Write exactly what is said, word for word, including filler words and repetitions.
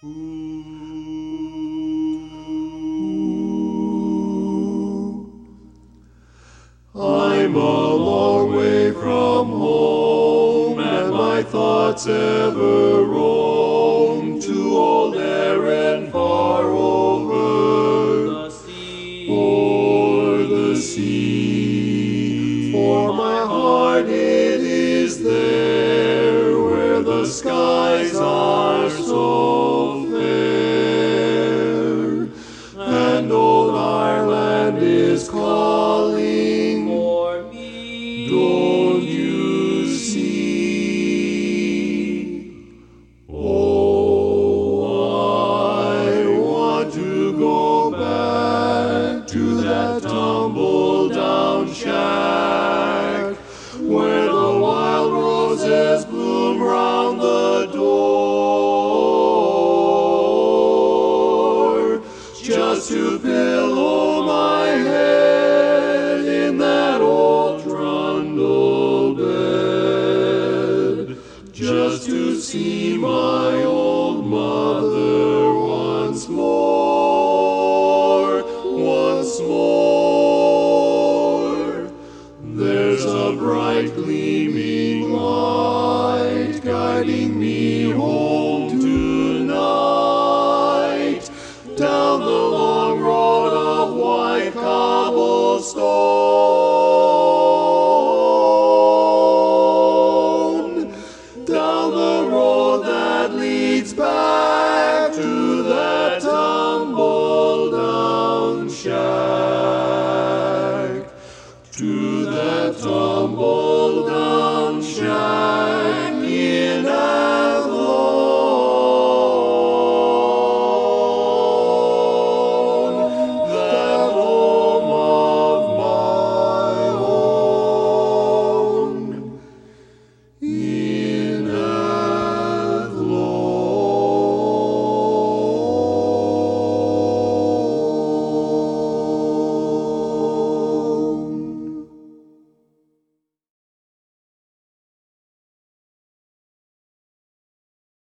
I'm a long way from home, and my thoughts ever roam to old Erin far over the sea. o'er the sea. For my heart it is there, where the skies are so fair, and old Ireland is calling For me, don't you see? Oh, I want to go back to that tumble-down shack where the wild roses bloom round the door, just to pillow my head in that old trundle bed, just to see my old mother once more, once more. There's a bright gleaming light guiding me home tonight, down the long road of white cobblestone.